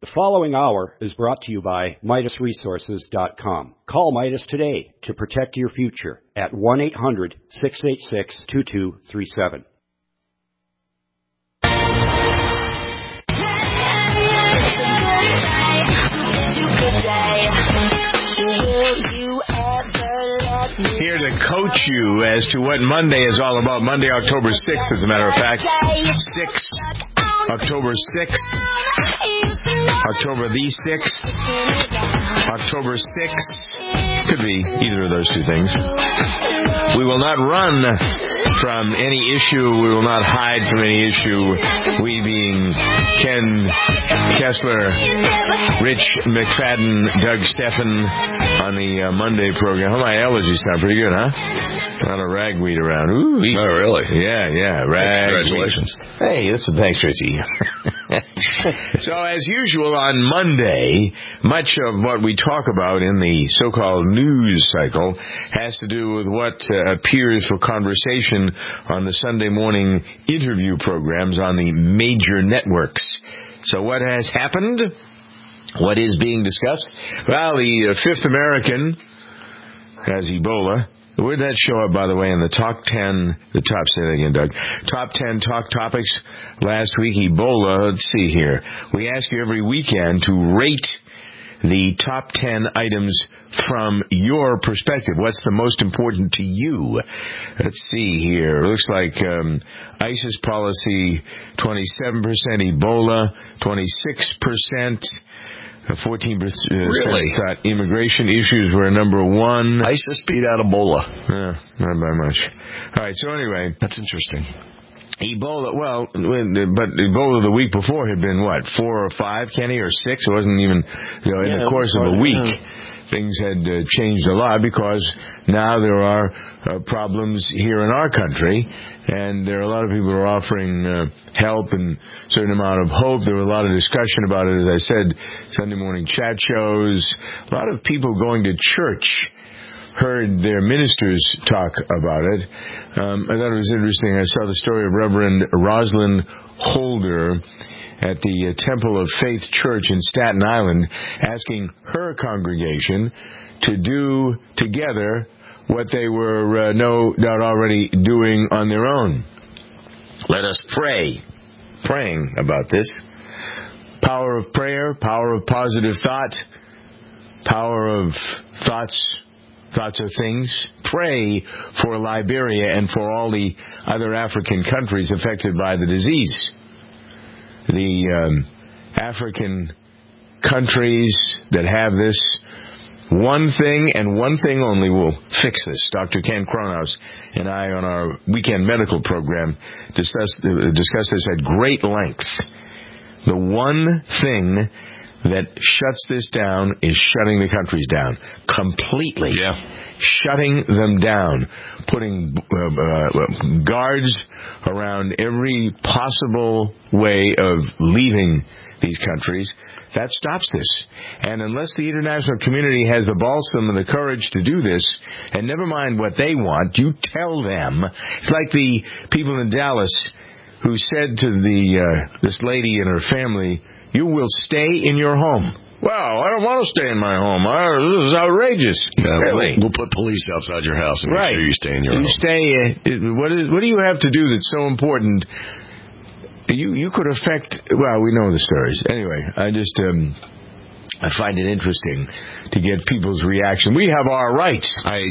The following hour is brought to you by MidasResources.com. Call Midas today to protect your future at 1-800-686-2237. Here to coach you as to what Monday is all about. Monday, October 6th, as a matter of fact. October 6th. October the 6th. October 6th. Could be either of those two things. We will not run from any issue. We will not hide from any issue. We being Ken Kessler, Rich McFadden, Doug Steffen on the Monday program. Oh, my allergies sound pretty good, huh? A lot of ragweed around. Ooh, oh, really? Yeah. Congratulations. Hey, thanks, Richie. So, as usual on Monday, much of what we talk about in the so-called news cycle has to do with what appears for conversation on the Sunday morning interview programs on the major networks. So what has happened? What is being discussed? Well, the Fifth American has Ebola. Where did that show up, by the way, in the top 10, say that again, Doug, top 10 talk topics last week, Ebola. Let's see here. We ask you every weekend to rate the top 10 items from your perspective. What's the most important to you? Let's see here. It looks like ISIS policy, 27%, Ebola, 26%. 14% really? thought immigration issues were number one. ISIS beat out Ebola. Not by much. All right, so anyway. That's interesting. Ebola, but Ebola the week before had been, 4 or 5, Kenny, or 6? It wasn't even, in the course of a week. Things had changed a lot because now there are problems here in our country, and there are a lot of people who are offering help and a certain amount of hope. There was a lot of discussion about it, as I said, Sunday morning chat shows. A lot of people going to church heard their ministers talk about it. I thought it was interesting. I saw the story of Reverend Rosalind Holder at the Temple of Faith Church in Staten Island, asking her congregation to do together what they were no doubt already doing on their own. Let us pray. Praying about this. Power of prayer, power of positive thought, power of thoughts of things. Pray for Liberia and for all the other African countries affected by the disease. The African countries that have this, one thing and one thing only will fix this. Dr. Ken Kronos and I on our weekend medical program discussed this at great length. The one thing that shuts this down is shutting the countries down completely. Yeah. Shutting them down, putting guards around every possible way of leaving these countries. That stops this. And unless the international community has the balsam and the courage to do this, and never mind what they want, you tell them. It's like the people in Dallas who said to this lady and her family, "You will stay in your home." Well, I don't want to stay in my home. This is outrageous. Yeah, really? We'll put police outside your house and make sure you stay in your home. What do you have to do that's so important? You could affect. Well, we know the stories. Anyway, I find it interesting to get people's reaction. We have our rights.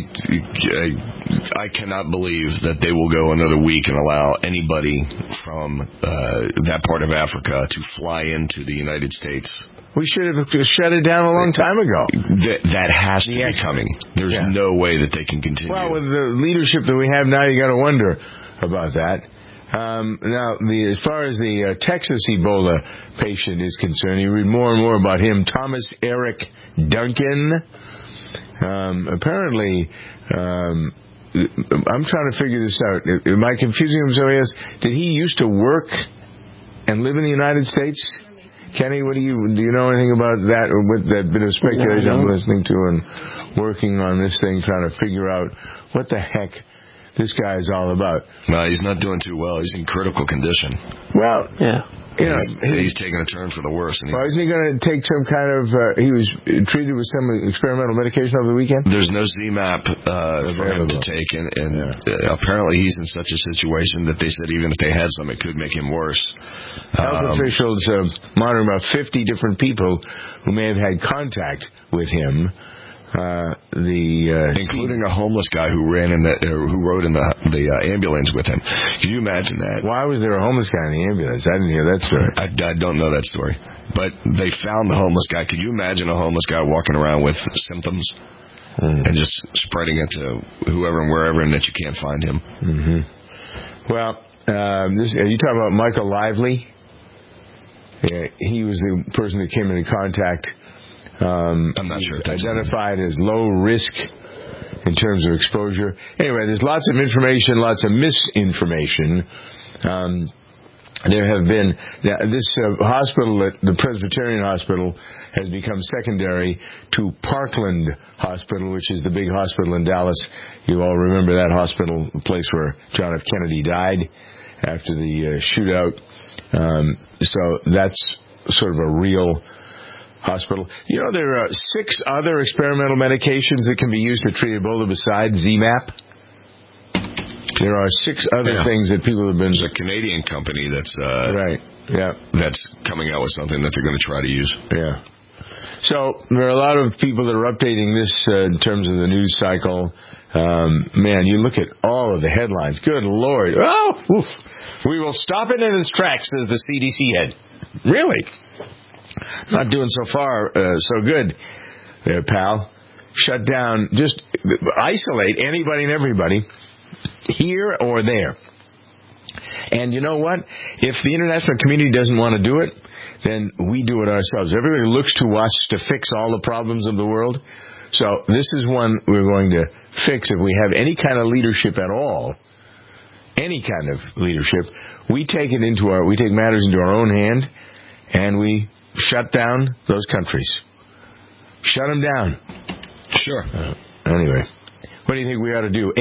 I cannot believe that they will go another week and allow anybody from that part of Africa to fly into the United States. We should have shut it down a long time ago. That has to be coming. There's no way that they can continue. Well, with the leadership that we have now, you got to wonder about that. Now, as far as the Texas Ebola patient is concerned, you read more and more about him. Thomas Eric Duncan. Apparently, I'm trying to figure this out. Am I confusing him? So did he used to work and live in the United States? Kenny, do you know anything about that, or with that bit of speculation I'm listening to and working on this thing, trying to figure out what the heck this guy is all about. Well, he's not doing too well. He's in critical condition. Well, yeah. He's taking a turn for the worse. And isn't he going to take some kind of... he was treated with some experimental medication over the weekend? There's no ZMAP for him to take, and apparently he's in such a situation that they said even if they had some, it could make him worse. Health officials monitoring about 50 different people who may have had contact with him. Including a homeless guy who rode in the ambulance with him. Can you imagine that? Why was there a homeless guy in the ambulance? I didn't hear that story. I don't know that story. But they found the homeless guy. Could you imagine a homeless guy walking around with symptoms and just spreading it to whoever and wherever, and that you can't find him? Mm-hmm. Well, are you talking about Michael Lively? Yeah, he was the person that came into contact. I'm not sure. Identified as low risk in terms of exposure. Anyway, there's lots of information, lots of misinformation. There have been this hospital, the Presbyterian Hospital, has become secondary to Parkland Hospital, which is the big hospital in Dallas. You all remember that hospital, the place where John F. Kennedy died after the shootout. So that's sort of a real hospital. You know, there are 6 other experimental medications that can be used to treat Ebola besides ZMapp. There are 6 other things that people have been... There's a Canadian company that's... right, yeah. That's coming out with something that they're going to try to use. Yeah. So, there are a lot of people that are updating this in terms of the news cycle. Man, you look at all of the headlines. Good Lord. Oh, oof. We will stop it in its tracks, says the CDC head. Really? Not doing so far so good there, pal. Shut down. Just isolate anybody and everybody here or there. And you know what? If the international community doesn't want to do it, then we do it ourselves. Everybody looks to us to fix all the problems of the world. So this is one we're going to fix if we have any kind of leadership at all. Any kind of leadership. We take matters into our own hand, and we shut down those countries. Shut them down. Sure. Anyway, what do you think we ought to do?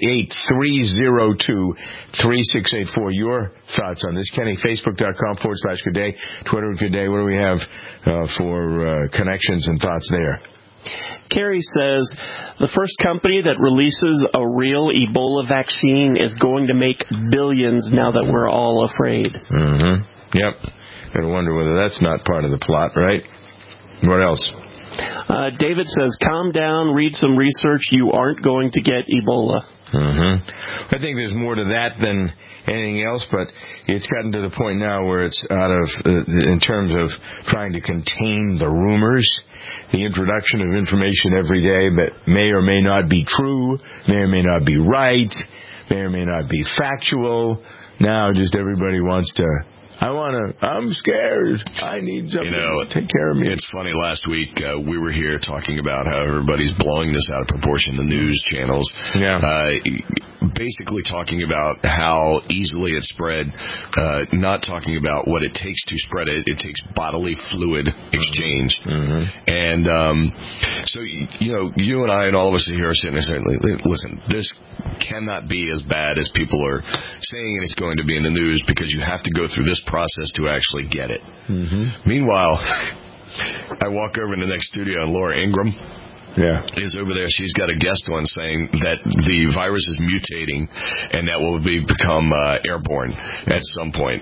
888-302-3684. Your thoughts on this. Kenny, Facebook.com/Good Day. Twitter, Good Day. What do we have for connections and thoughts there? Carrie says, the first company that releases a real Ebola vaccine is going to make billions now that we're all afraid. Mm-hmm. Yep. Gotta wonder whether that's not part of the plot, right? What else? David says, calm down, read some research. You aren't going to get Ebola. Mm-hmm. I think there's more to that than anything else, but it's gotten to the point now where it's out of, in terms of trying to contain the rumors, the introduction of information every day that may or may not be true, may or may not be right, may or may not be factual. Now just everybody wants to... I'm scared. I need something to take care of me. It's funny, last week we were here talking about how everybody's blowing this out of proportion, the news channels. Yeah. Basically talking about how easily it spread, not talking about what it takes to spread it. It takes bodily fluid exchange. Mm-hmm. And so, you and I and all of us here are sitting there saying, listen, this cannot be as bad as people are saying it's going to be in the news, because you have to go through this process to actually get it. Mm-hmm. Meanwhile, I walk over in the next studio and Laura Ingram is over there. She's got a guest on saying that the virus is mutating and that will become airborne at some point.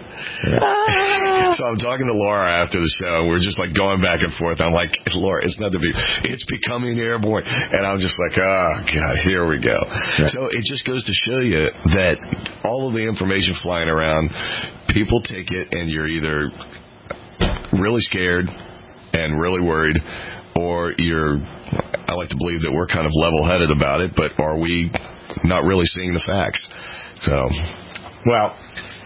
So I'm talking to Laura after the show, and we're just like going back and forth. I'm like, Laura, it's becoming airborne. And I'm just like, oh, God, here we go. So it just goes to show you that all of the information flying around, people take it, and you're either really scared and really worried, or I like to believe that we're kind of level-headed about it, but are we not really seeing the facts? So, well,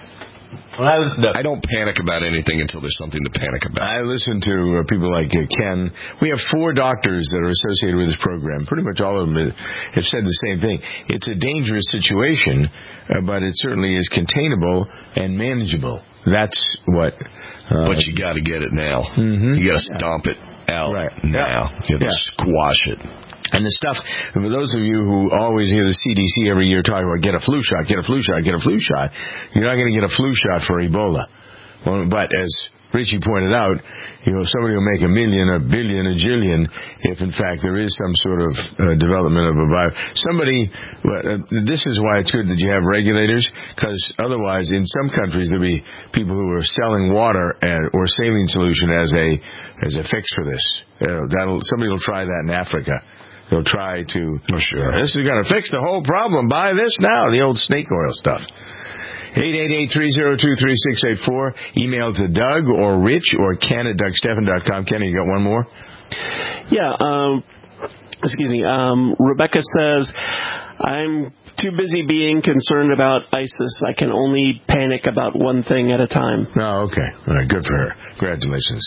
I don't panic about anything until there's something to panic about. I listen to people like Ken. We have 4 doctors that are associated with this program. Pretty much all of them have said the same thing. It's a dangerous situation, but it certainly is containable and manageable. that's what. But you got to get it now. Mm-hmm. You got to stomp it out now. You have to squash it. And the stuff, for those of you who always hear the CDC every year talking about get a flu shot, get a flu shot, get a flu shot, you're not going to get a flu shot for Ebola. Well, but as Richie pointed out, somebody will make $1 million, $1 billion, $1 jillion if, in fact, there is some sort of development of a virus. This is why it's good that you have regulators, because otherwise, in some countries, there'll be people who are selling water or saline solution as a fix for this. Somebody will try that in Africa. They'll try to. Oh, sure. This is going to fix the whole problem. Buy this now. The old snake oil stuff. 888-302-3684. Email to Doug or Rich or Ken at DougStephan.com. Ken, you got one more? Yeah. Excuse me. Rebecca says, I'm too busy being concerned about ISIS. I can only panic about one thing at a time. Oh, okay. All right, good for her. Congratulations.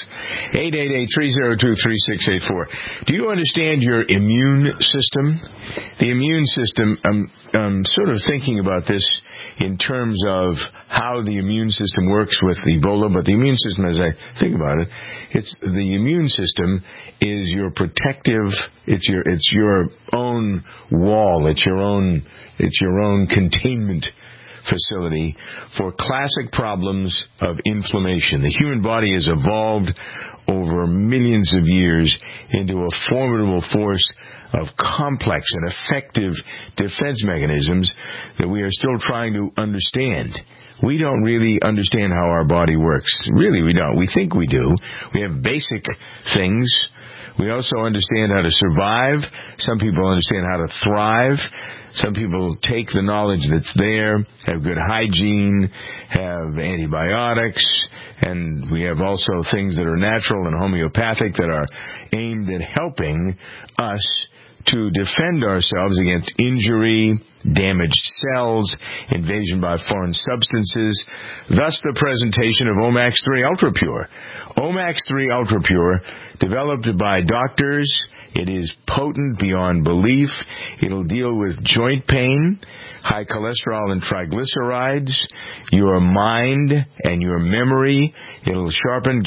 888-302-3684. Do you understand your immune system? The immune system, I'm sort of thinking about this in terms of how the immune system works with Ebola, but the immune system, as I think about it, the immune system is your protective, it's your own wall, it's your own containment facility for classic problems of inflammation. The human body has evolved over millions of years into a formidable force of complex and effective defense mechanisms that we are still trying to understand. We don't really understand how our body works. Really, we don't. We think we do. We have basic things. We also understand how to survive. Some people understand how to thrive. Some people take the knowledge that's there, have good hygiene, have antibiotics, and we have also things that are natural and homeopathic that are aimed at helping us to defend ourselves against injury, damaged cells, invasion by foreign substances. Thus the presentation of Omax 3 Ultra Pure. Omax 3 Ultra Pure, developed by doctors. It is potent beyond belief. It'll deal with joint pain, high cholesterol and triglycerides, your mind and your memory. It'll sharpen.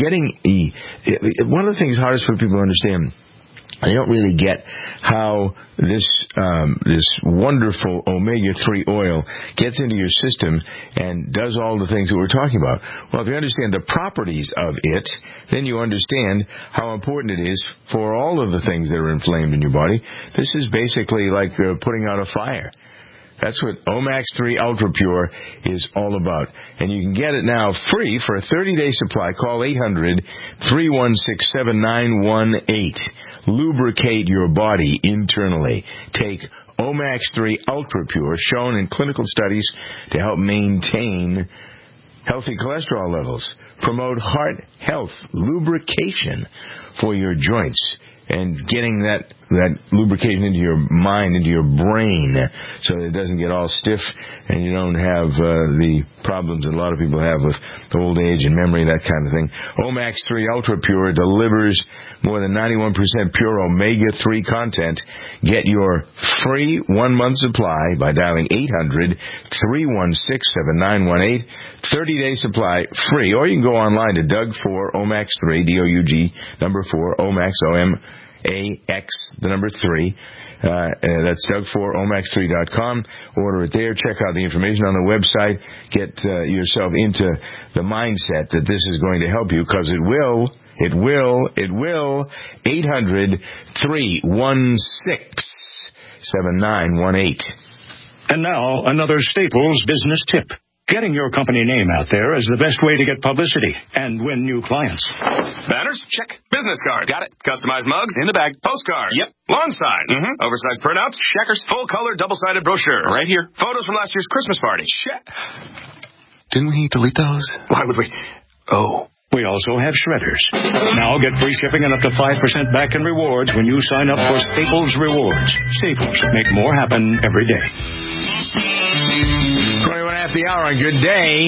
One of the things hardest for people to understand, they don't really get how this wonderful omega-3 oil gets into your system and does all the things that we're talking about. Well, if you understand the properties of it, then you understand how important it is for all of the things that are inflamed in your body. This is basically like putting out a fire. That's what Omax 3 Ultra Pure is all about. And you can get it now free for a 30-day supply. Call 800-316-7918. Lubricate your body internally. Take Omax 3 Ultra Pure, shown in clinical studies to help maintain healthy cholesterol levels, promote heart health, lubrication for your joints, and getting that lubrication into your mind, into your brain, so that it doesn't get all stiff and you don't have the problems that a lot of people have with old age and memory, that kind of thing. Omax 3 Ultra Pure delivers more than 91% pure omega-3 content. Get your free 1-month supply by dialing 800-316-7918. 30-day supply free. Or you can go online to Doug4 Omax 3, DOUG, number 4, Omax, OMAX, the number 3. That's Doug4Omax3.com. Order it there. Check out the information on the website. Get yourself into the mindset that this is going to help you, because it will. 800-316-7918. And now, another Staples business tip. Getting your company name out there is the best way to get publicity and win new clients. Banners? Check. Business cards? Got it. Customized mugs? In the bag. Postcards? Yep. Lawn signs? Mm-hmm. Oversized printouts? Checkers. Full-color, double-sided brochures? Right here. Photos from last year's Christmas party? Check. Didn't we delete those? Why would we? Oh. We also have shredders. Now get free shipping and up to 5% back in rewards when you sign up for Staples Rewards. Staples. Make more happen every day. 21 after the hour on Good Day.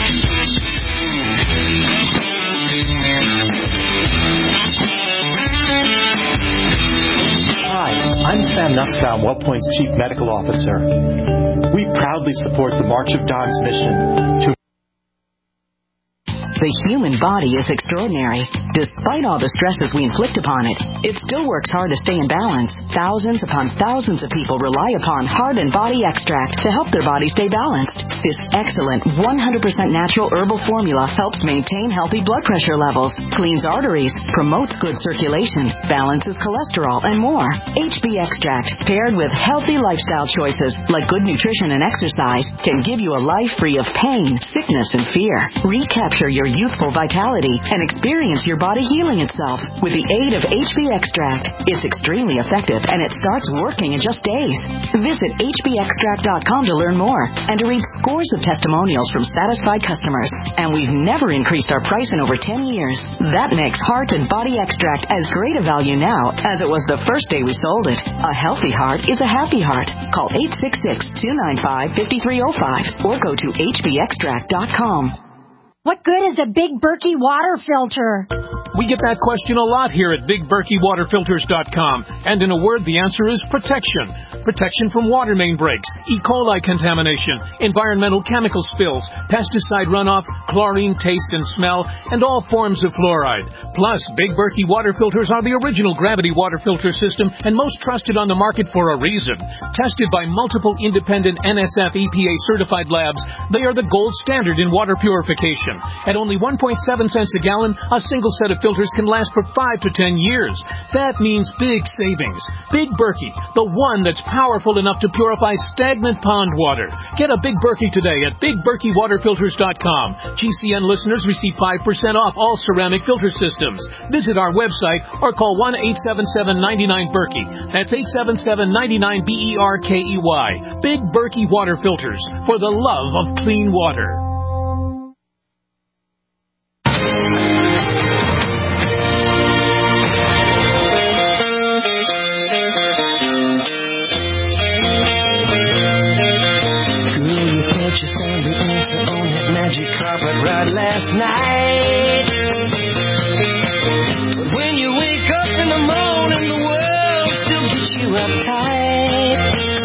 Hi, I'm Sam Nussbaum, WellPoint's Chief Medical Officer. We proudly support the March of Dimes mission to The human body is extraordinary. Despite all the stresses we inflict upon it, it still works hard to stay in balance. Thousands upon thousands of people rely upon Heart and Body Extract to help their body stay balanced. This excellent 100% natural herbal formula helps maintain healthy blood pressure levels, cleans arteries, promotes good circulation, balances cholesterol, and more. HB Extract, paired with healthy lifestyle choices like good nutrition and exercise, can give you a life free of pain, sickness, and fear. Recapture your youthful vitality and experience your body healing itself with the aid of HB Extract. It's extremely effective and it starts working in just days. Visit hbextract.com to learn more and to read scores of testimonials from satisfied customers. And we've never increased our price in over 10 years. That makes Heart and Body Extract as great a value now as it was the first day we sold it. A healthy heart is a happy heart. Call 866-295-5305 or go to hbextract.com. What good is a Big Berkey water filter? We get that question a lot here at BigBerkeyWaterFilters.com. And in a word, the answer is protection. Protection from water main breaks, E. coli contamination, environmental chemical spills, pesticide runoff, chlorine taste and smell, and all forms of fluoride. Plus, Big Berkey water filters are the original gravity water filter system and most trusted on the market for a reason. Tested by multiple independent NSF EPA certified labs, they are the gold standard in water purification. At only 1.7 cents a gallon, a single set of filters can last for 5 to 10 years. That means big savings. Big Berkey, the one that's powerful enough to purify stagnant pond water. Get a Big Berkey today at BigBerkeyWaterFilters.com. GCN listeners receive 5% off all ceramic filter systems. Visit our website or call 1-877-99-BERKEY. That's 877-99-BERKEY. Big Berkey Water Filters, for the love of clean water. Last night, but when you wake up in the morning, the world still gets you uptight.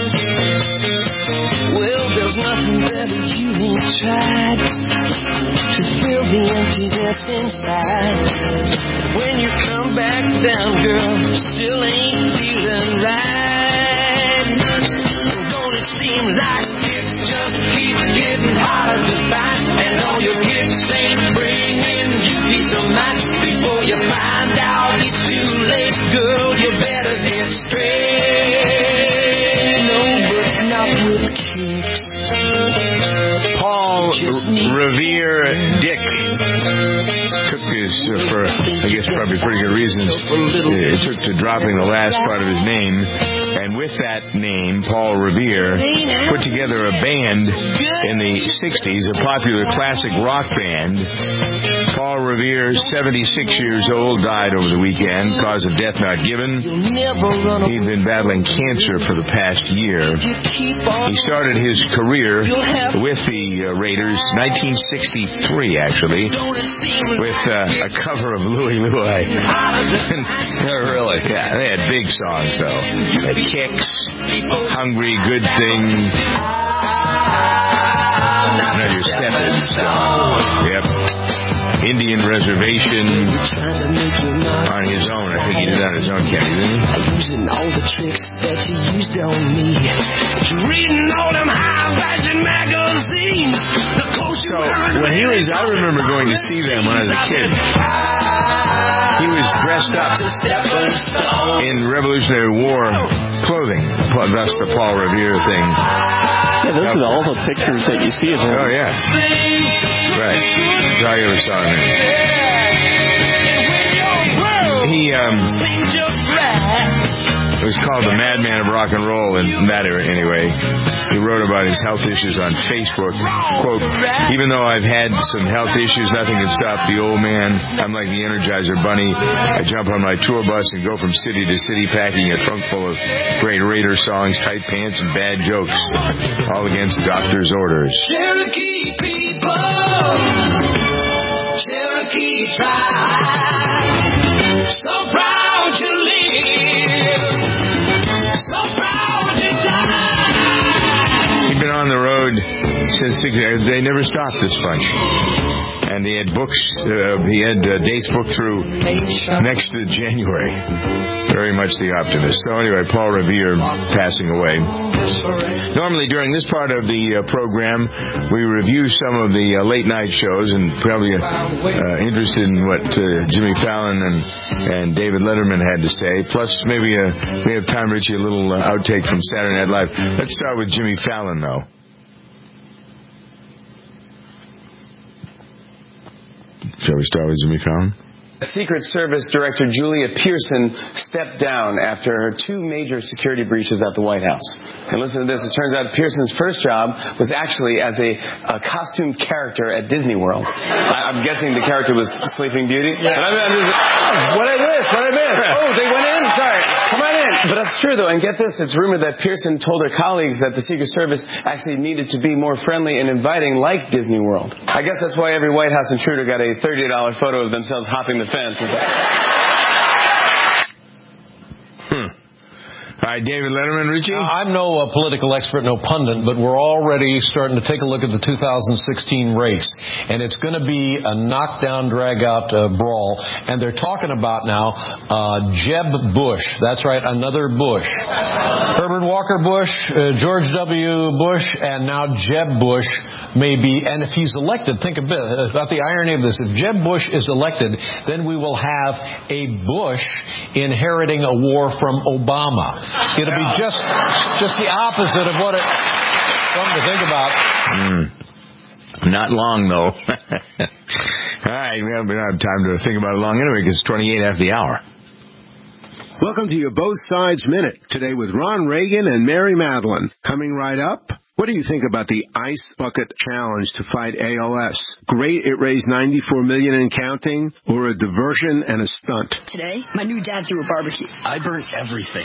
Well, there's nothing better you ain't tried to fill the emptiness inside. When you come back down, girl, still ain't feeling right. Don't it seem like it just keeps getting harder to find, and all your kicks ain't bringing you peace of mind. Before you find out it's too late, girl, you better get straight. No, but not with kicks. Paul Revere Dick took this for, I guess, probably pretty good reasons. It took to dropping the last part of his name. And with that name, Paul Revere put together a band in the 60s, a popular classic rock band. Paul Revere, 76 years old, died over the weekend, cause of death not given. He'd been battling cancer for the past year. He started his career with the Raiders, 1963 actually, with a cover of Louie Louie. Really, yeah, they had big songs though. They had Kicks, Hungry, Good Thing, Now You're Stepping. Yep. Indian Reservation on his own. I think he did that on his own, Kenny, didn't he? Using all the tricks that you used on me. Reading all them high-fashion magazines. So when he was, I remember going to see them when I was a kid. He was dressed up in Revolutionary War clothing, thus the Paul Revere thing. Yeah, those are all the pictures that you see of him. Oh, yeah. Right. That's all I ever saw him in. He, it was called The Madman of Rock and Roll in that era, anyway. He wrote about his health issues on Facebook. Quote, even though I've had some health issues, nothing can stop the old man. I'm like the Energizer Bunny. I jump on my tour bus and go from city to city packing a trunk full of great Raider songs, tight pants, and bad jokes. All against doctor's orders. Cherokee people, Cherokee tribe, so proud to live, so proud to die. He'd been on the road since they never stopped, this bunch. And he had books, he had dates booked through next January. Very much the optimist. So anyway, Paul Revere passing away. Normally during this part of the program, we review some of the late night shows, and probably interested in what Jimmy Fallon and David Letterman had to say. Plus, maybe we have time, Richie, a little outtake from Saturday Night Live. Let's start with Jimmy Fallon, though. Shall we start with Jimmy Fallon? Secret Service Director Julia Pearson stepped down after her 2 major security breaches at the White House. And listen to this. It turns out Pearson's first job was actually as a costumed character at Disney World. I'm guessing the character was Sleeping Beauty. Yeah. But I'm just, what I missed? Oh, they went in? Sorry. Come on in. But that's true, though. And get this. It's rumored that Pearson told her colleagues that the Secret Service actually needed to be more friendly and inviting like Disney World. I guess that's why every White House intruder got a $30 photo of themselves hopping the fence. All right, David Letterman, Richie? I'm no political expert, no pundit, but we're already starting to take a look at the 2016 race. And it's going to be a knockdown, drag-out brawl. And they're talking about now Jeb Bush. That's right, another Bush. Herbert Walker Bush, George W. Bush, and now Jeb Bush may be. And if he's elected, think a bit about the irony of this. If Jeb Bush is elected, then we will have a Bush inheriting a war from Obama. It'll be just the opposite of what it... Something to think about. Not long, though. All right, we don't have time to think about it long anyway, because it's 28 after the hour. Welcome to your Both Sides Minute, today with Ron Reagan and Mary Madeline. Coming right up, what do you think about the Ice Bucket Challenge to fight ALS? Great, it raised $94 million and counting, or a diversion and a stunt? Today, my new dad threw a barbecue. I burnt everything.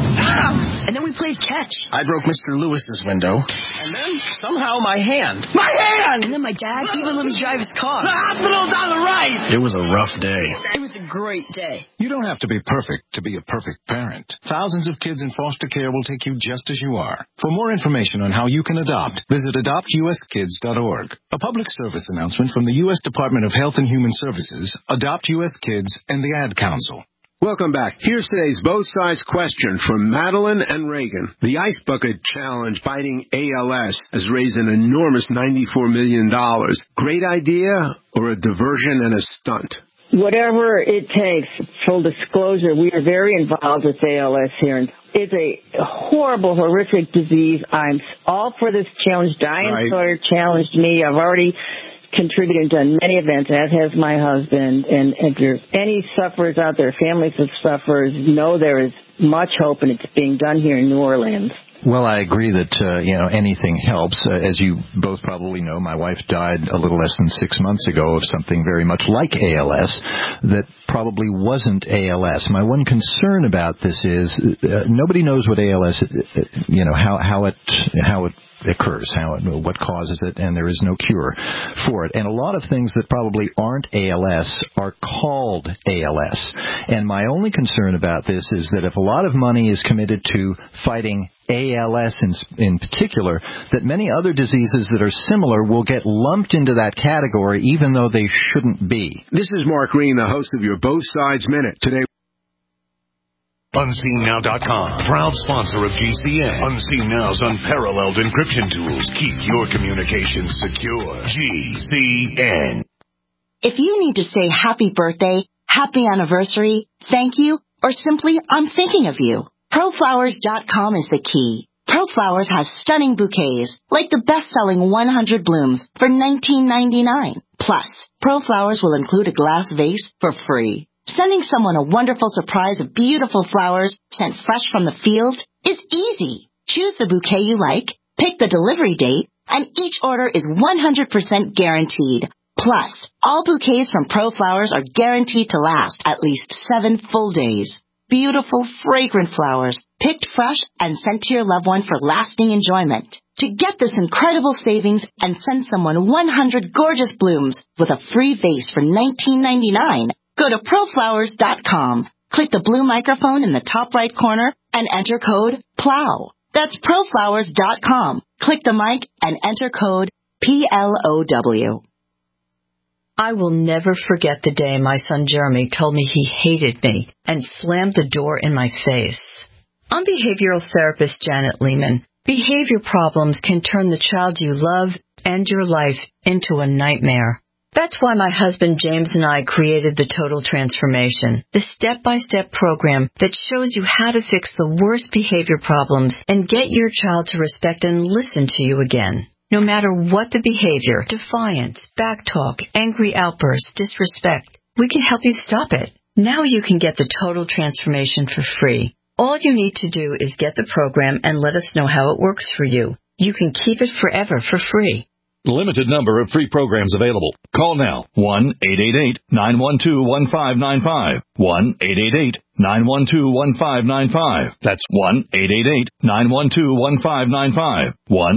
And then we played catch. I broke Mr. Lewis's window. And then, somehow, my hand. My hand! And then my dad even let me drive his car. The hospital's on the right! It was a rough day. It was a great day. You don't have to be perfect to be a perfect parent. Thousands of kids in foster care will take you just as you are. For more information on how you can adopt, visit adoptuskids.org. A public service announcement from the U.S. Department of Health and Human Services, Adopt U.S. Kids, and the Ad Council. Welcome back. Here's today's Both Sides question from Madeline and Reagan. The Ice Bucket Challenge fighting ALS has raised an enormous $94 million. Great idea or a diversion and a stunt? Whatever it takes. Full disclosure, we are very involved with ALS here. It's a horrible, horrific disease. I'm all for this challenge. Diane Sawyer challenged me. I've already contributed to many events, as has my husband. And if there's any sufferers out there, families of sufferers, know there is much hope, and it's being done here in New Orleans. Well, I agree that, anything helps. As you both probably know, my wife died a little less than 6 months ago of something very much like ALS that probably wasn't ALS. My one concern about this is nobody knows what ALS, how it occurs, what causes it, and there is no cure for it. And a lot of things that probably aren't ALS are called ALS. And my only concern about this is that if a lot of money is committed to fighting ALS in particular, that many other diseases that are similar will get lumped into that category even though they shouldn't be. This is Mark Green, the host of your Both Sides Minute. Today, UnseenNow.com, proud sponsor of GCN. Unseen Now's unparalleled encryption tools keep your communications secure. GCN. If you need to say happy birthday, happy anniversary, thank you, or simply I'm thinking of you, ProFlowers.com is the key. ProFlowers has stunning bouquets, like the best-selling 100 blooms for $19.99. Plus, ProFlowers will include a glass vase for free. Sending someone a wonderful surprise of beautiful flowers sent fresh from the field is easy. Choose the bouquet you like, pick the delivery date, and each order is 100% guaranteed. Plus, all bouquets from ProFlowers are guaranteed to last at least 7 full days. Beautiful, fragrant flowers, picked fresh and sent to your loved one for lasting enjoyment. To get this incredible savings and send someone 100 gorgeous blooms with a free vase for $19.99, go to ProFlowers.com. Click the blue microphone in the top right corner and enter code PLOW. That's ProFlowers.com. Click the mic and enter code PLOW. I will never forget the day my son Jeremy told me he hated me and slammed the door in my face. I'm behavioral therapist Janet Lehman. Behavior problems can turn the child you love and your life into a nightmare. That's why my husband James and I created the Total Transformation, the step-by-step program that shows you how to fix the worst behavior problems and get your child to respect and listen to you again. No matter what the behavior, defiance, backtalk, angry outbursts, disrespect, we can help you stop it. Now you can get the Total Transformation for free. All you need to do is get the program and let us know how it works for you. You can keep it forever for free. Limited number of free programs available. Call now. 1-888-912-1595. 1-888-912-1595. That's 1-888-912-1595.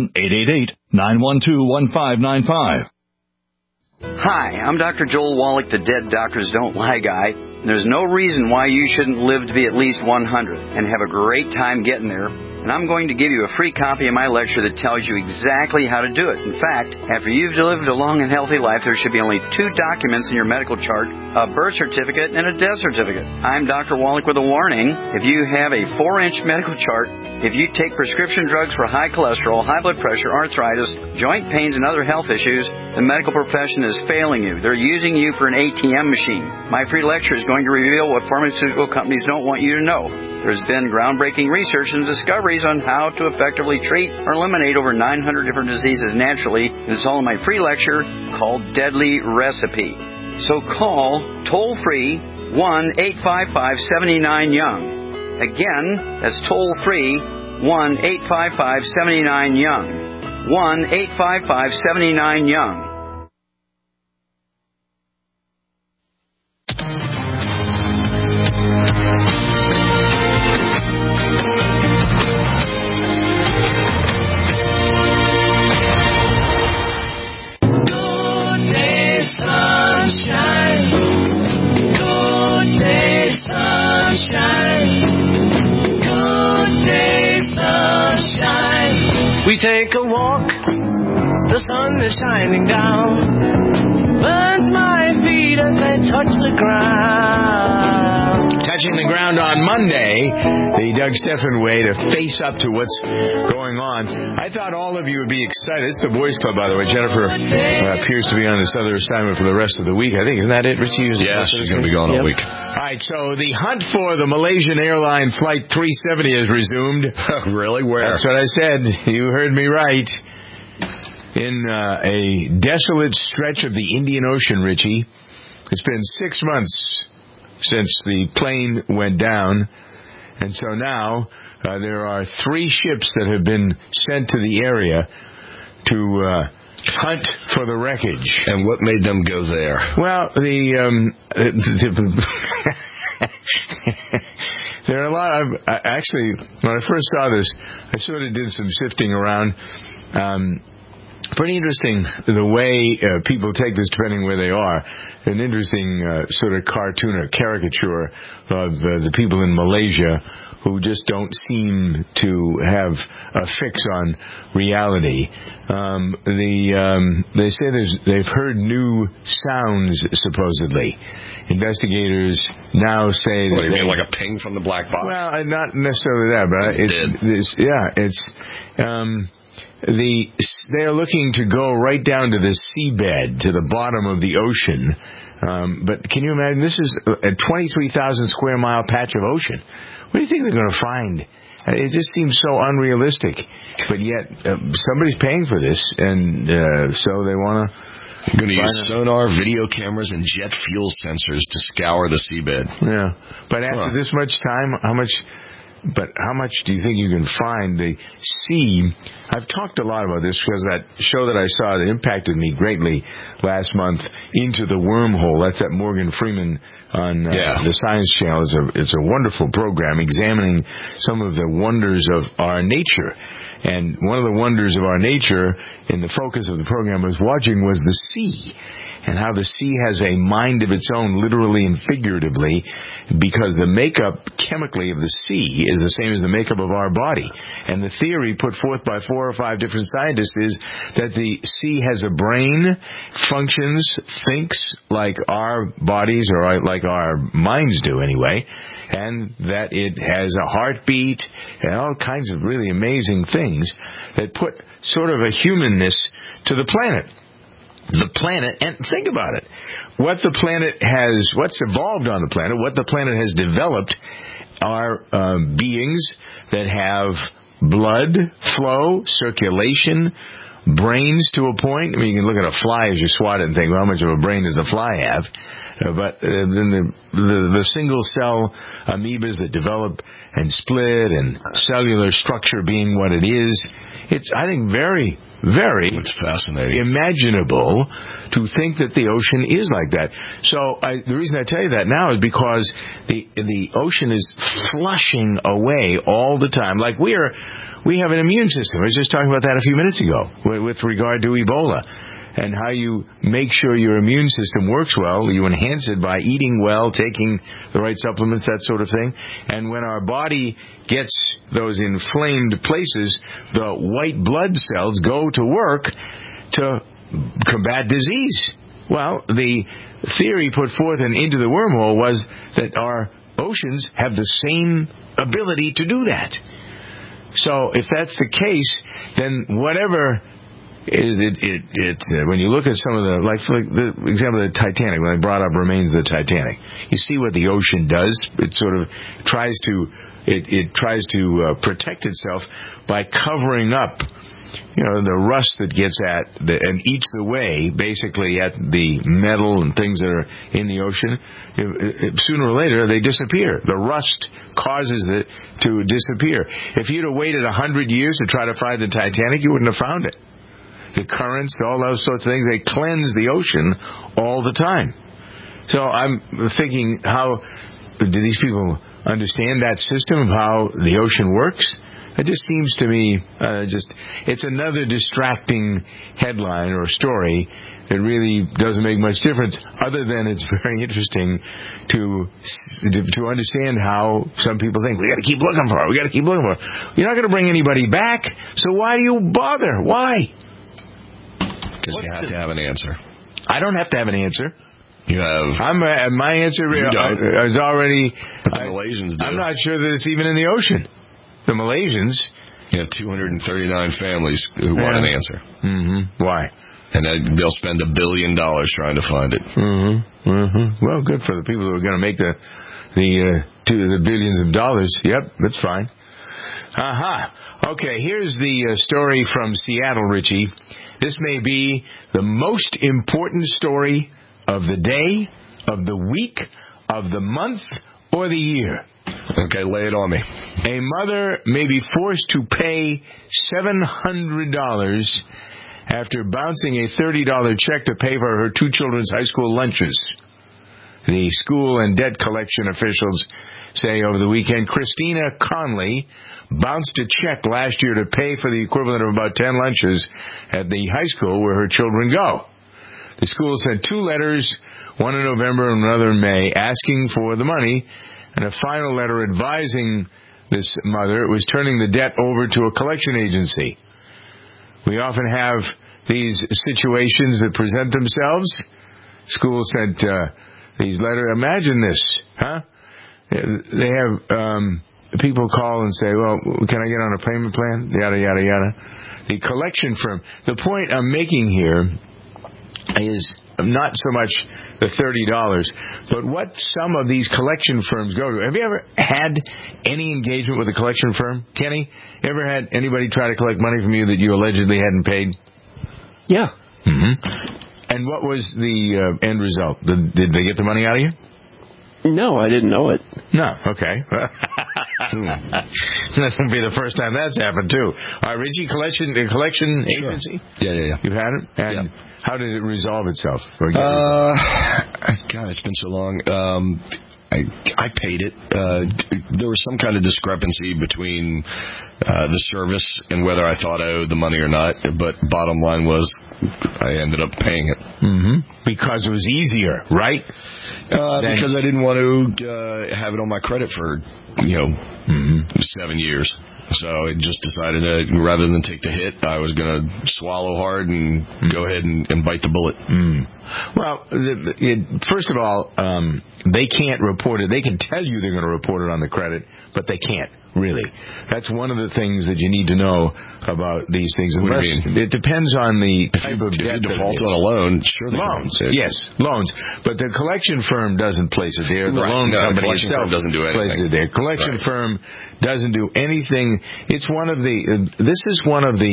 1-888-912-1595. Hi, I'm Dr. Joel Wallach, the Dead Doctors Don't Lie guy. There's no reason why you shouldn't live to be at least 100 and have a great time getting there. And I'm going to give you a free copy of my lecture that tells you exactly how to do it. In fact, after you've lived a long and healthy life, there should be only 2 documents in your medical chart, a birth certificate and a death certificate. I'm Dr. Wallach with a warning. If you have a 4-inch medical chart, if you take prescription drugs for high cholesterol, high blood pressure, arthritis, joint pains, and other health issues, the medical profession is failing you. They're using you for an ATM machine. My free lecture is going to reveal what pharmaceutical companies don't want you to know. There's been groundbreaking research and discoveries on how to effectively treat or eliminate over 900 different diseases naturally, and it's all in my free lecture called Deadly Recipe. So call toll-free 1-855-79-YOUNG. Again, that's toll-free 1-855-79-YOUNG. 1-855-79-YOUNG. We take a walk, the sun is shining down, burns my feet as they touch the ground. Touching the ground on Monday, the Doug Stephan way to face up to what's going on. I thought all of you would be excited. It's the Boys Club, by the way. Jennifer appears to be on this other assignment for the rest of the week. I think, isn't that it, Richie? Yeah, she's going to be gone all week. All right, so the hunt for the Malaysian airline Flight 370 has resumed. Really? Where? That's what I said. You heard me right. In a desolate stretch of the Indian Ocean, Richie. It's been 6 months since the plane went down, and so now there are 3 ships that have been sent to the area to hunt for the wreckage. And what made them go there? Well, there are a lot of... Actually, when I first saw this, I sort of did some sifting around. Pretty interesting the way people take this depending where they are. An interesting sort of cartoon or caricature of the people in Malaysia who just don't seem to have a fix on reality. They say they've heard new sounds, supposedly. Investigators now say that... What do you mean, like a ping from the black box? Well, not necessarily that, but they are looking to go right down to the seabed, to the bottom of the ocean. But can you imagine? This is a 23,000 square mile patch of ocean. What do you think they're going to find? It just seems so unrealistic. But yet, somebody's paying for this, and so they want to... Going to use sonar, video cameras, and jet fuel sensors to scour the seabed. Yeah. But after this much time, how much do you think you can find? The sea, I've talked a lot about this because that show that I saw that impacted me greatly last month, Into the Wormhole. That's at Morgan Freeman on the Science Channel. It's a wonderful program examining some of the wonders of our nature. And one of the wonders of our nature in the focus of the program was the sea. and how the sea has a mind of its own, literally and figuratively, because the makeup chemically of the sea is the same as the makeup of our body. And the theory put forth by 4 or 5 different scientists is that the sea has a brain, functions, thinks like our bodies or like our minds do anyway, and that it has a heartbeat and all kinds of really amazing things that put sort of a humanness to the planet. The planet, and think about it, what's evolved on the planet, what the planet has developed are beings that have blood flow, circulation, brains to a point. I mean, you can look at a fly as you swat it and think, well, how much of a brain does the fly have? But then the single-cell amoebas that develop and split and cellular structure being what it is, it's, I think, very, very fascinating, imaginable to think that the ocean is like that. So the reason I tell you that now is because the ocean is flushing away all the time. Like we have an immune system. I was just talking about that a few minutes ago with regard to Ebola and how you make sure your immune system works well. You enhance it by eating well, taking the right supplements, that sort of thing. And when our body gets those inflamed places, the white blood cells go to work to combat disease. Well, the theory put forth and into the wormhole was that our oceans have the same ability to do that. So if that's the case, then whatever when you look at some of the, like the example of the Titanic, when I brought up remains of the Titanic, you see what the ocean does. It sort of tries to protect itself by covering up, the rust that gets and eats away basically at the metal and things that are in the ocean. Sooner or later, they disappear. The rust causes it to disappear. If you'd have waited 100 years to try to find the Titanic, you wouldn't have found it. The currents, all those sorts of things, they cleanse the ocean all the time. So I'm thinking, how do these people understand that system of how the ocean works? It just seems to me, it's another distracting headline or story that really doesn't make much difference, other than it's very interesting to understand how some people think, we got to keep looking for it. You're not going to bring anybody back, so why do you bother? Why? Because you have to have an answer. I don't have to have an answer. You have. My answer is already. But the Malaysians do. I'm not sure that it's even in the ocean. The Malaysians. You have 239 families who want an answer. Mm-hmm. Why? And they'll spend $1 billion trying to find it. Mm-hmm. Mm-hmm. Well, good for the people who are going to make the billions of dollars. Yep, that's fine. Okay, here's the story from Seattle, Richie. This may be the most important story of the day, of the week, of the month, or the year. Okay, lay it on me. A mother may be forced to pay $700 after bouncing a $30 check to pay for her 2 children's high school lunches. The school and debt collection officials say over the weekend Christina Conley bounced a check last year to pay for the equivalent of about 10 lunches at the high school where her children go. The school sent 2 letters, one in November and another in May, asking for the money, and a final letter advising this mother was turning the debt over to a collection agency. We often have these situations that present themselves. Schools sent these letters. Imagine this, huh? They have people call and say, well, can I get on a payment plan? Yada, yada, yada. The collection firm. The point I'm making here is not so much the $30, but what some of these collection firms go to. Have you ever had any engagement with a collection firm, Kenny? Ever had anybody try to collect money from you that you allegedly hadn't paid? Yeah. Mm-hmm. And what was the end result? Did they get the money out of you? No, I didn't know it. No, okay. That's going to be the first time that's happened, too. Richie, collection agency? Yeah. You've had it? And how did it resolve itself? God, it's been so long. I paid it. There was some kind of discrepancy between the service and whether I thought I owed the money or not. But bottom line was I ended up paying it. Because it was easier, right? Because I didn't want to have it on my credit for 7 years. So I just decided that rather than take the hit, I was going to swallow hard and go ahead and bite the bullet. Well, first of all, they can't report it. They can tell you they're going to report it on the credit, but they can't. Really. That's one of the things that you need to know about these things. What do you mean? It depends on the type of debt. If you default on a loan, sure they loans. can. Yes, loans. But the collection firm doesn't place it there. The loan company itself doesn't do anything. Places it there. Collection firm doesn't do anything. It's one of the. This is one of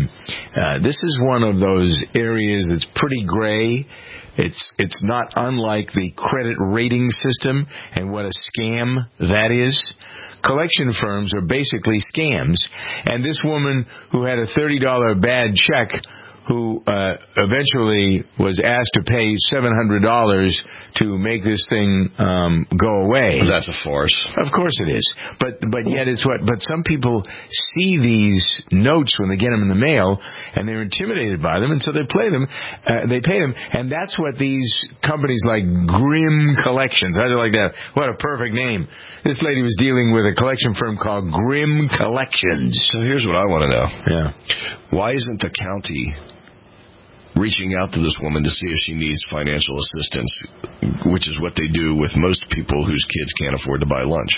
those areas that's pretty gray. It's not unlike the credit rating system and what a scam that is. Collection firms are basically scams. And this woman who had a $30 bad check, who eventually was asked to pay $700 to make this thing go away. That's a farce. Of course it is. But yet it's what. But some people see these notes when they get them in the mail, and they're intimidated by them, and so they pay them, and that's what these companies like Grim Collections. I like that. What a perfect name. This lady was dealing with a collection firm called Grim Collections. So here's what I want to know. Yeah. Why isn't the county reaching out to this woman to see if she needs financial assistance, which is what they do with most people whose kids can't afford to buy lunch?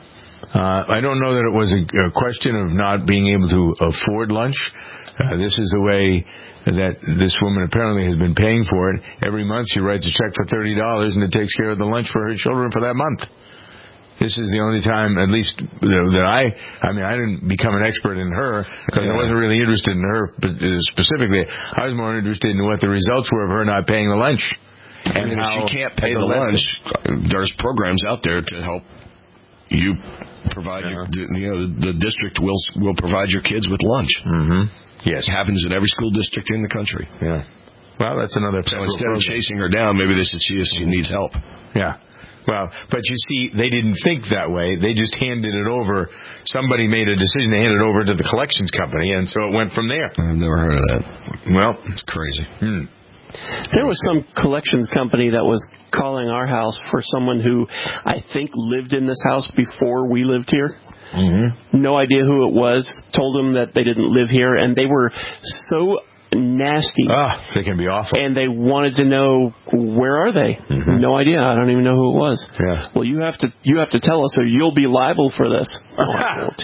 I don't know that it was a question of not being able to afford lunch. This is the way that this woman apparently has been paying for it. Every month she writes a check for $30, and it takes care of the lunch for her children for that month. This is the only time, at least, that I didn't become an expert in her because I wasn't really interested in her specifically. I was more interested in what the results were of her not paying the lunch. And if she can't pay the lunch, there's programs out there to help you provide the district will provide your kids with lunch. Yes. It happens in every school district in the country. Yeah. Well, that's another. So instead of chasing her down, maybe she needs help. Yeah. Well, but you see, they didn't think that way. They just handed it over. Somebody made a decision to hand it over to the collections company, and so it went from there. I've never heard of that. Well, it's crazy. There was some collections company that was calling our house for someone who I think lived in this house before we lived here. No idea who it was. Told them that they didn't live here, and they were so nasty. They can be awful. And they wanted to know, where are they? No idea. I don't even know who it was. Yeah. Well, you have to tell us, or you'll be liable for this. Oh, I won't.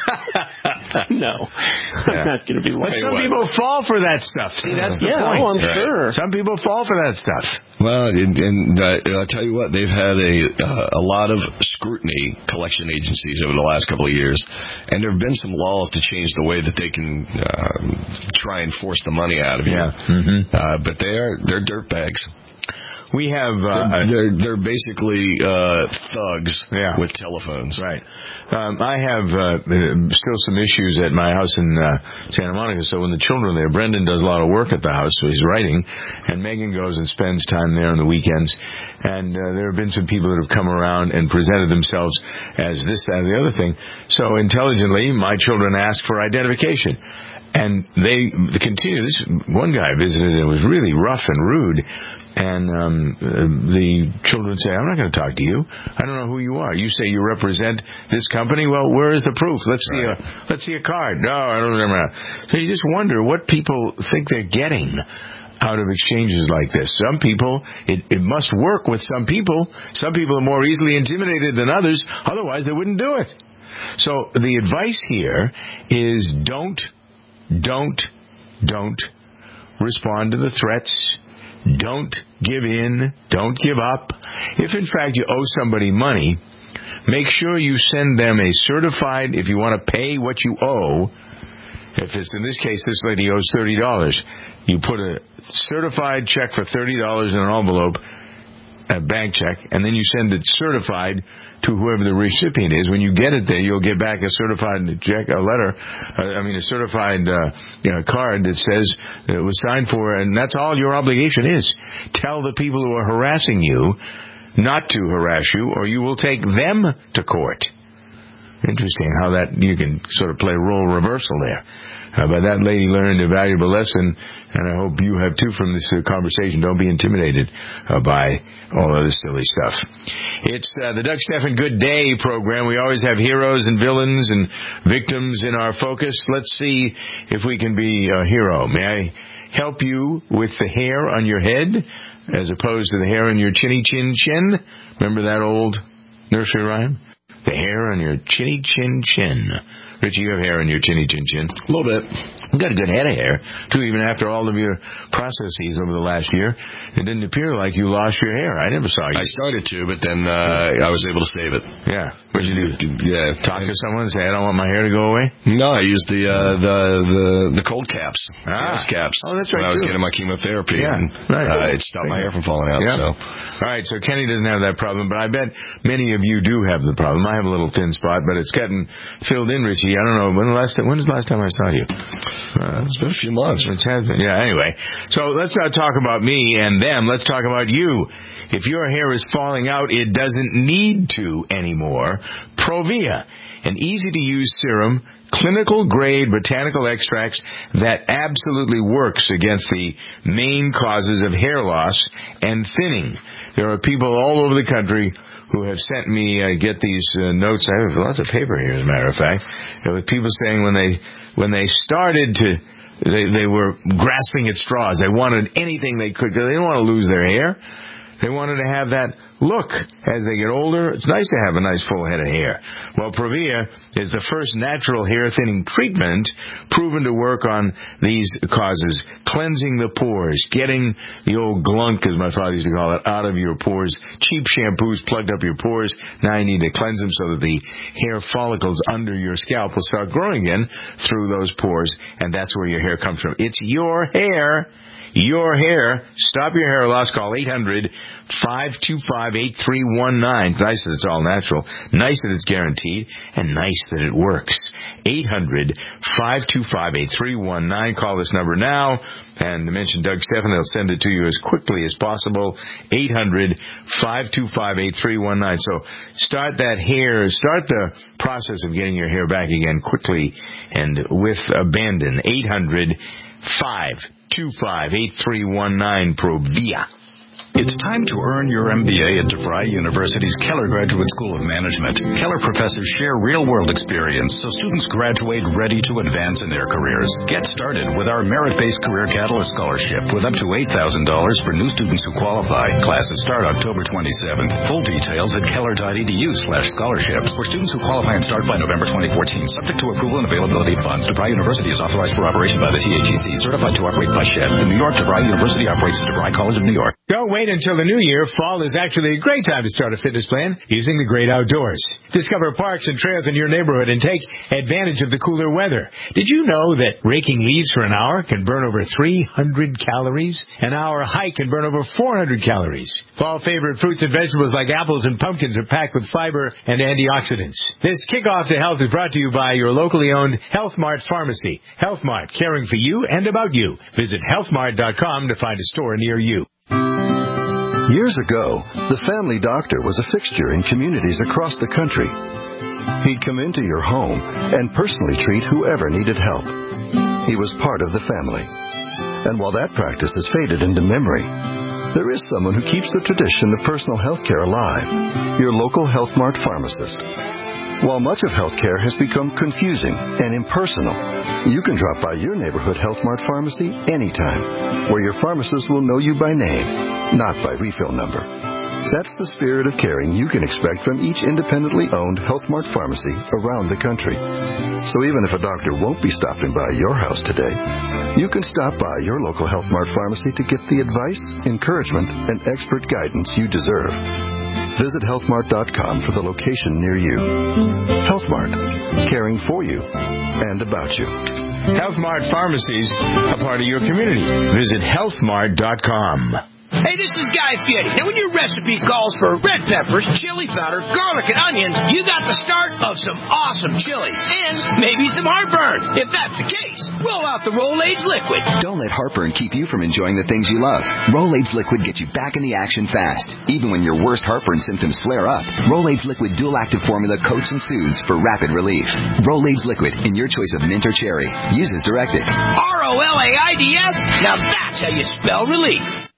No, I'm not going to be liable. But some people fall for that stuff. See, that's the point. Oh, I'm sure. Some people fall for that stuff. Well, and I'll tell you what, they've had a lot of scrutiny, collection agencies, over the last couple of years, and there have been some laws to change the way that they can try and force the money out of you. But they're dirtbags. We have they're basically thugs with telephones. Right. I have still some issues at my house in Santa Monica. So when the children are there, Brendan does a lot of work at the house, so he's writing, and Megan goes and spends time there on the weekends. And there have been some people that have come around and presented themselves as this, that, and the other thing. So intelligently, my children ask for identification. And they continue. This one guy visited and it was really rough and rude. And the children say, I'm not going to talk to you. I don't know who you are. You say you represent this company. Well, where is the proof? Let's see a card. No, I don't remember. So you just wonder what people think they're getting out of exchanges like this. Some people, it must work with some people. Some people are more easily intimidated than others. Otherwise, they wouldn't do it. So the advice here is don't respond to the threats. Don't give in. Don't give up. If, in fact, you owe somebody money, make sure you send them a certified, if you want to pay what you owe, if it's, in this case, this lady owes $30, you put a certified check for $30 in an envelope, a bank check, and then you send it certified to whoever the recipient is. When you get it there, you'll get back a certified check, a certified card that says it was signed for, and that's all your obligation is. Tell the people who are harassing you not to harass you, or you will take them to court. Interesting how that you can sort of play role reversal there. But that lady learned a valuable lesson, and I hope you have too from this conversation. Don't be intimidated by all of this silly stuff. It's the Doug Stephan Good Day program. We always have heroes and villains and victims in our focus. Let's see if we can be a hero. May I help you with the hair on your head as opposed to the hair on your chinny chin chin? Remember that old nursery rhyme? The hair on your chinny chin chin. Richie, you have hair on your chinny chin chin. A little bit. You got a good head of hair, too, even after all of your processes over the last year. It didn't appear like you lost your hair. I never saw you. I started to, but then I was able to save it. Yeah. What'd you do? Yeah. Talk to someone and say, I don't want my hair to go away? No, I used the cold caps. Those caps. Oh, that's right, when I was getting my chemotherapy. Yeah. And, right. It stopped my hair from falling out. Yeah. So. All right, so Kenny doesn't have that problem, but I bet many of you do have the problem. I have a little thin spot, but it's gotten filled in, Richie. I don't know, when was the last time I saw you? It's been a few months. It has been. Yeah, anyway. So let's not talk about me and them. Let's talk about you. If your hair is falling out, it doesn't need to anymore. Provia, an easy-to-use serum, clinical-grade botanical extracts that absolutely works against the main causes of hair loss and thinning. There are people all over the country who have sent me get these notes. I have lots of paper here, as a matter of fact. With people saying when they started to, they were grasping at straws. They wanted anything they could. They didn't want to lose their hair. They wanted to have that look as they get older. It's nice to have a nice full head of hair. Well, Provia is the first natural hair thinning treatment proven to work on these causes, cleansing the pores, getting the old glunk, as my father used to call it, out of your pores. Cheap shampoos plugged up your pores. Now you need to cleanse them so that the hair follicles under your scalp will start growing again through those pores, and that's where your hair comes from. It's your hair. Your hair. Stop your hair loss. Call 800-525-8319. Nice that it's all natural. Nice that it's guaranteed. And nice that it works. 800-525-8319. Call this number now and mention Doug Stephan. They'll send it to you as quickly as possible. 800-525-8319. So start the process of getting your hair back again quickly and with abandon. 800-525-8319 Provia. It's time to earn your MBA at DeVry University's Keller Graduate School of Management. Keller professors share real-world experience, so students graduate ready to advance in their careers. Get started with our merit-based Career Catalyst Scholarship with up to $8,000 for new students who qualify. Classes start October 27th. Full details at keller.edu/scholarships for students who qualify and start by November 2014, subject to approval and availability of funds. DeVry University is authorized for operation by the THEC, certified to operate by SHED. In New York, DeVry University operates the DeVry College of New York. Don't wait until the new year. Fall is actually a great time to start a fitness plan using the great outdoors. Discover parks and trails in your neighborhood and take advantage of the cooler weather. Did you know that raking leaves for an hour can burn over 300 calories? An hour hike can burn over 400 calories. Fall favorite fruits and vegetables like apples and pumpkins are packed with fiber and antioxidants. This kickoff to health is brought to you by your locally owned Health Mart Pharmacy. Health Mart, caring for you and about you. Visit healthmart.com to find a store near you. Years ago, the family doctor was a fixture in communities across the country. He'd come into your home and personally treat whoever needed help. He was part of the family. And while that practice has faded into memory, there is someone who keeps the tradition of personal health care alive, your local Health Mart pharmacist. While much of healthcare has become confusing and impersonal, you can drop by your neighborhood Health Mart pharmacy anytime, where your pharmacist will know you by name, not by refill number. That's the spirit of caring you can expect from each independently owned Health Mart pharmacy around the country. So even if a doctor won't be stopping by your house today, you can stop by your local Health Mart pharmacy to get the advice, encouragement, and expert guidance you deserve. Visit healthmart.com for the location near you. Health Mart, caring for you and about you. Health Mart Pharmacies, a part of your community. Visit healthmart.com. Hey, this is Guy Fieri. Now, when your recipe calls for red peppers, chili powder, garlic, and onions, you got the start of some awesome chilies and maybe some heartburn. If that's the case, roll out the Rolaids Liquid. Don't let heartburn keep you from enjoying the things you love. Rolaids Liquid gets you back in the action fast. Even when your worst heartburn symptoms flare up, Rolaids Liquid dual-active formula coats and soothes for rapid relief. Rolaids Liquid in your choice of mint or cherry. Use as directed. Rolaids. Now that's how you spell relief.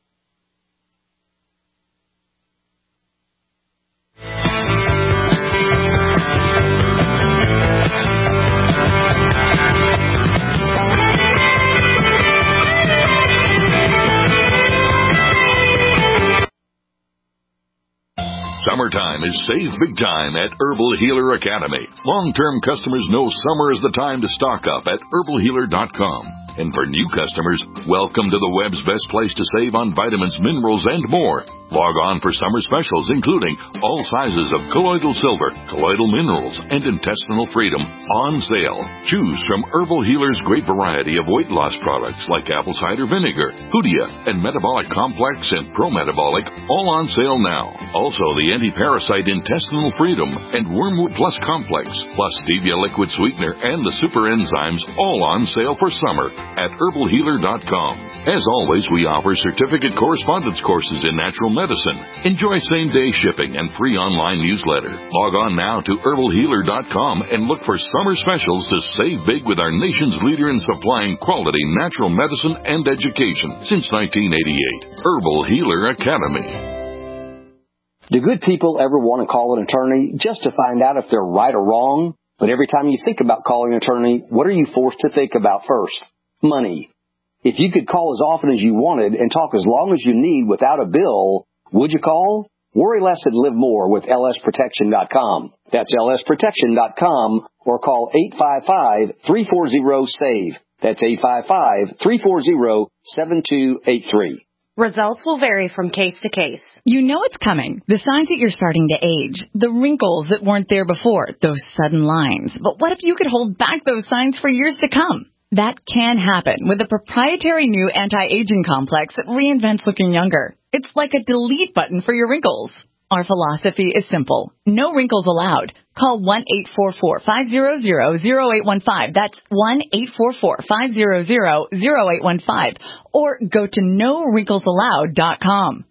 Summertime is save big time at Herbal Healer Academy. Long-term customers know summer is the time to stock up at herbalhealer.com. And for new customers, welcome to the web's best place to save on vitamins, minerals, and more. Log on for summer specials, including all sizes of colloidal silver, colloidal minerals, and intestinal freedom on sale. Choose from Herbal Healer's great variety of weight loss products like apple cider vinegar, Hoodia, and Metabolic Complex and Pro-Metabolic, all on sale now. Also, the anti-parasite intestinal freedom and Wormwood Plus Complex, plus stevia liquid sweetener and the super enzymes, all on sale for summer at herbalhealer.com. As always, we offer certificate correspondence courses in natural medicine. Enjoy same-day shipping and free online newsletter. Log on now to herbalhealer.com and look for summer specials to save big with our nation's leader in supplying quality natural medicine and education since 1988. Herbal Healer Academy. Do good people ever want to call an attorney just to find out if they're right or wrong? But every time you think about calling an attorney, what are you forced to think about first? Money. If you could call as often as you wanted and talk as long as you need without a bill, would you call? Worry less and live more with lsprotection.com. That's lsprotection.com or call 855-340-SAVE. That's 855-340-7283. Results will vary from case to case. You know it's coming. The signs that you're starting to age. The wrinkles that weren't there before. Those sudden lines. But what if you could hold back those signs for years to come? That can happen with a proprietary new anti-aging complex that reinvents looking younger. It's like a delete button for your wrinkles. Our philosophy is simple. No wrinkles allowed. Call 1-844-500-0815. That's 1-844-500-0815. Or go to NoWrinklesAllowed.com.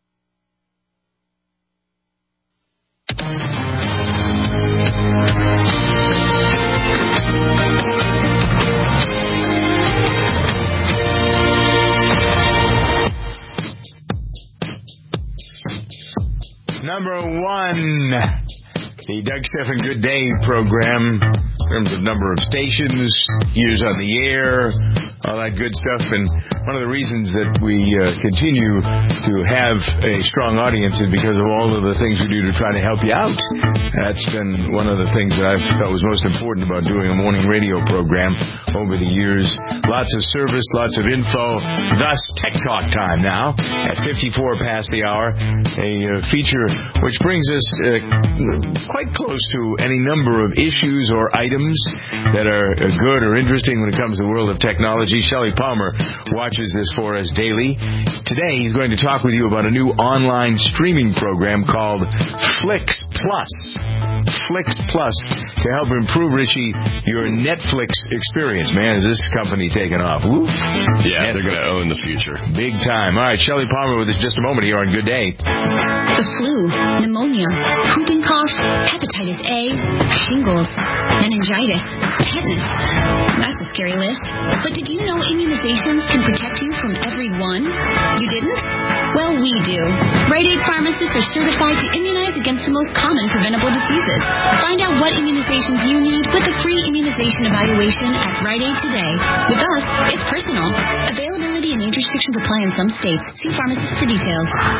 Number one, the Doug Stephan Good Day program, in terms of number of stations, years on the air, all that good stuff. And one of the reasons that we continue to have a strong audience is because of all of the things we do to try to help you out. That's been one of the things that I've felt was most important about doing a morning radio program over the years. Lots of service, lots of info, thus Tech Talk time now at 54 past the hour, a feature which brings us quite close to any number of issues or items that are good or interesting when it comes to the world of technology. Shelley Palmer watches this for us daily. Today he's going to talk with you about a new online streaming program called Flix Plus. Flix Plus to help improve, Richie, your Netflix experience. Man, is this company taking off. Woo. Yeah, Netflix. They're going to own the future. Big time. All right, Shelley Palmer with us just a moment here on Good Day. The flu, pneumonia, whooping cough, hepatitis A, shingles, meningitis, tetanus. That's a scary list. But did you know immunizations can protect you from every one? You didn't? Well, we do. Rite Aid pharmacists are certified to immunize against the most common preventable diseases. Find out what immunizations you need with a free immunization evaluation at Rite Aid today. With us, it's personal. Availability and age restrictions apply in some states. See pharmacist for details.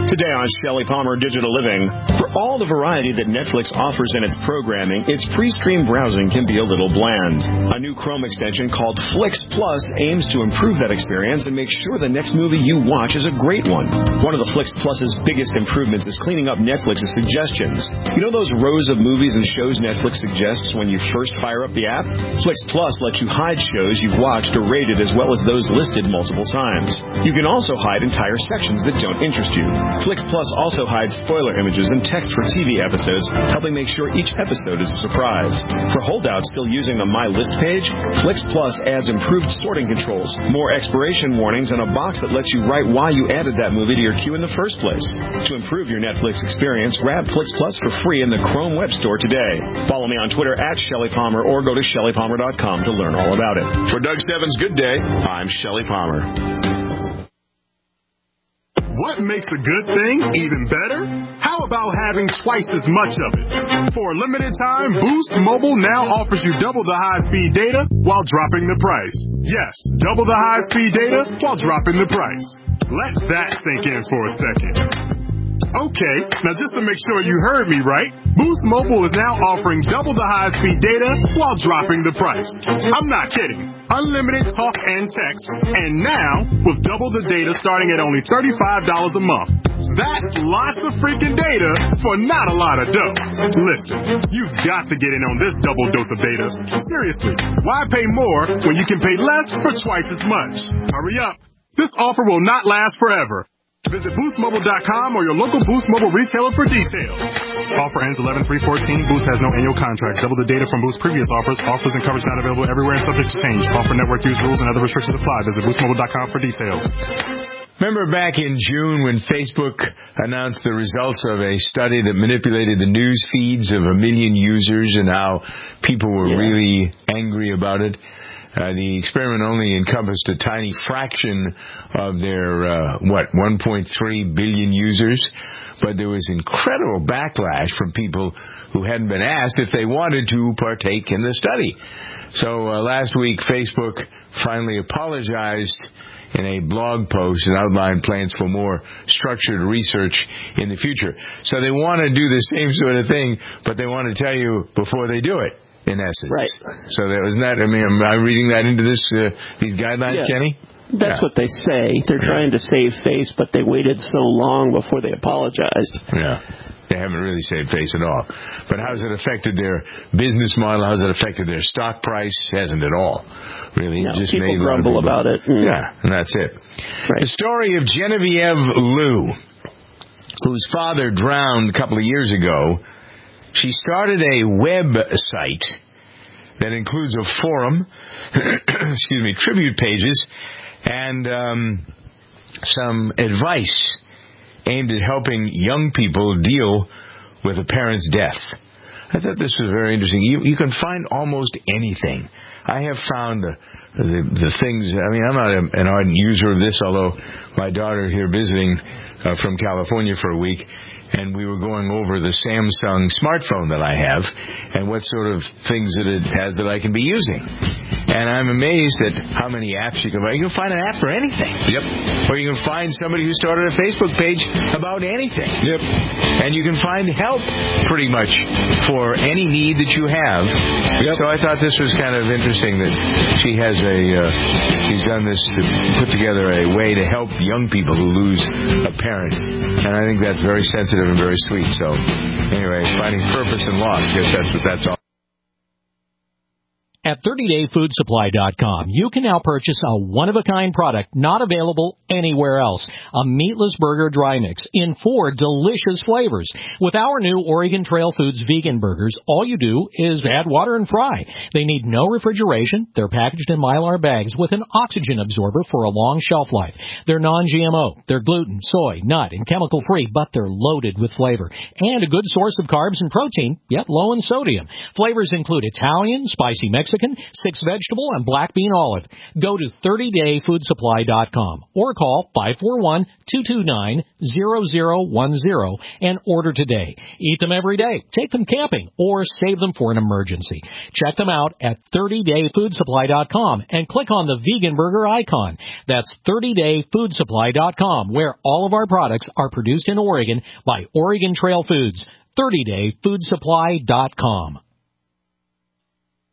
Today on Shelley Palmer Digital Living, for all the variety that Netflix offers in its programming, its pre-stream browsing can be a little bland. A new Chrome extension called Flix Plus aims to improve that experience and make sure the next movie you watch is a great one. One of the Flix Plus's biggest improvements is cleaning up Netflix's suggestions. You know those rows of movies and shows Netflix suggests when you first fire up the app? Flix Plus lets you hide shows you've watched or rated as well as those listed multiple times. You can also hide entire sections that don't interest you. Flix Plus also hides spoiler images and text for TV episodes, helping make sure each episode is a surprise. For holdouts still using the My List page, Flix Plus adds improved sorting controls, more expiration warnings, and a box that lets you write why you added that movie to your queue in the first place. To improve your Netflix experience, grab Flix Plus for free in the Chrome Web Store today. Follow me on Twitter at Shelley Palmer or go to ShelleyPalmer.com to learn all about it. For Doug Stebbins' Good Day, I'm Shelley Palmer. What makes a good thing even better? How about having twice as much of it? For a limited time, Boost Mobile now offers you double the high-speed data while dropping the price. Yes, double the high-speed data while dropping the price. Let that sink in for a second. Okay, now just to make sure you heard me right, Boost Mobile is now offering double the high-speed data while dropping the price. I'm not kidding. Unlimited talk and text, and now with double the data starting at only $35 a month. That's lots of freaking data for not a lot of dough. Listen, you've got to get in on this double dose of data. Seriously, why pay more when you can pay less for twice as much? Hurry up. This offer will not last forever. Visit BoostMobile.com or your local Boost Mobile retailer for details. Offer ends 11/3/14. Boost has no annual contract. Double the data from Boost's previous offers. Offers and coverage not available everywhere and subject to change. Offer network use rules and other restrictions apply. Visit BoostMobile.com for details. Remember back in June when Facebook announced the results of a study that manipulated the news feeds of 1 million users and how people were really angry about it? The experiment only encompassed a tiny fraction of their, 1.3 billion users. But there was incredible backlash from people who hadn't been asked if they wanted to partake in the study. So last week, Facebook finally apologized in a blog post and outlined plans for more structured research in the future. So they want to do the same sort of thing, but they want to tell you before they do it. In essence. Right. So that was that. I mean, am I reading that into these guidelines, Kenny? That's what they say. They're trying to save face, but they waited so long before they apologized. Yeah. They haven't really saved face at all. But how has it affected their business model? How has it affected their stock price? Hasn't at all. Really. No, just people made grumble about it. Yeah, and that's it. Right. The story of Genevieve Liu, whose father drowned a couple of years ago. She started a website that includes a forum, tribute pages, and some advice aimed at helping young people deal with a parent's death. I thought this was very interesting. You can find almost anything. I have found the things. I mean, I'm not an ardent user of this, although my daughter here visiting from California for a week. And we were going over the Samsung smartphone that I have and what sort of things that it has that I can be using. And I'm amazed at how many apps you can find. You can find an app for anything. Yep. Or you can find somebody who started a Facebook page about anything. Yep. And you can find help pretty much for any need that you have. Yep. So I thought this was kind of interesting that she has she's done this to put together a way to help young people who lose a parent. And I think that's very sensitive and very sweet. So, anyway, finding purpose and loss. I guess that's all. At 30dayfoodsupply.com, you can now purchase a one-of-a-kind product not available anywhere else. A meatless burger dry mix in 4 delicious flavors. With our new Oregon Trail Foods vegan burgers, all you do is add water and fry. They need no refrigeration. They're packaged in Mylar bags with an oxygen absorber for a long shelf life. They're non-GMO. They're gluten, soy, nut, and chemical-free, but they're loaded with flavor. And a good source of carbs and protein, yet low in sodium. Flavors include Italian, spicy Mexican, Mexican, 6 vegetable, and black bean olive. Go to 30dayfoodsupply.com or call 541-229-0010 and order today. Eat them every day, take them camping, or save them for an emergency. Check them out at 30dayfoodsupply.com and click on the vegan burger icon. That's 30dayfoodsupply.com, where all of our products are produced in Oregon by Oregon Trail Foods. 30dayfoodsupply.com.